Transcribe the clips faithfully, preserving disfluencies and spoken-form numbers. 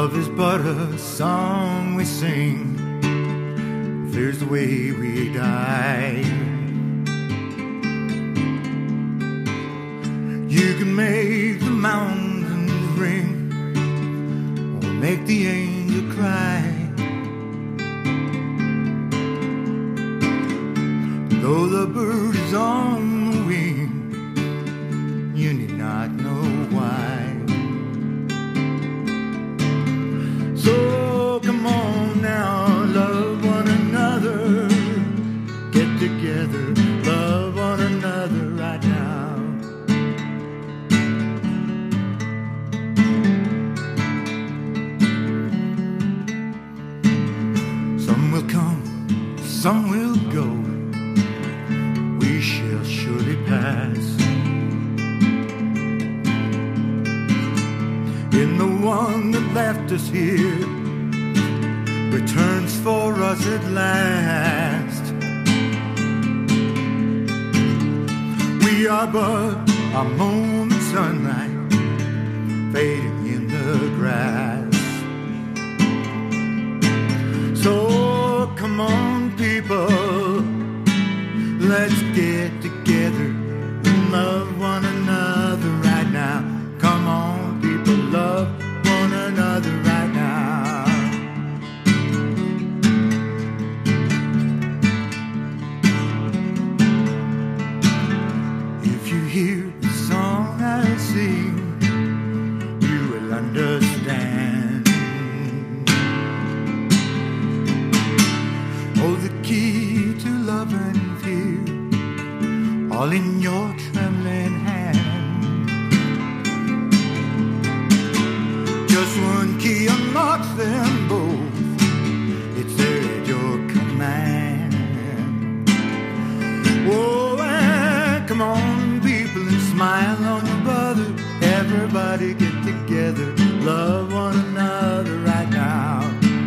Love is but a song we sing. There's the way we die. You can make the mountains ring or make the angel cry. Though the bird is on the wing, you need not know why. So come on now, love one another. Get together, love one another right now. Some will come, some will go. We shall surely pass. In the one that left us here returns for us at last. We are but a moment's sunlight fading in the grass. So come on people, let's get together and love one another right now. Come on people, love one another right now. If you hear the song I sing, you will understand. Oh, the key to love and fear, all in your trembling hand. Just one key unlocks them both. It's there at your command. Oh, and come on, people, and smile on your brother. Everybody get together, love one another right now.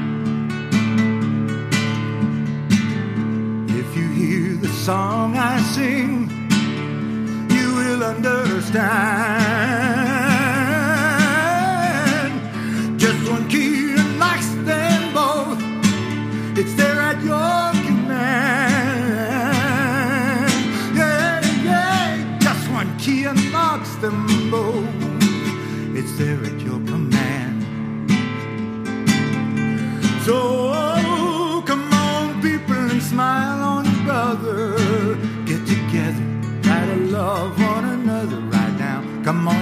If you hear the song I sing, you will understand. Just one key unlocks them both. It's there at your command. Yeah, yeah. Just one key unlocks them both. It's there at your command. So come on, people, and smile on your brother. Get together, try to love one another right now. Come on.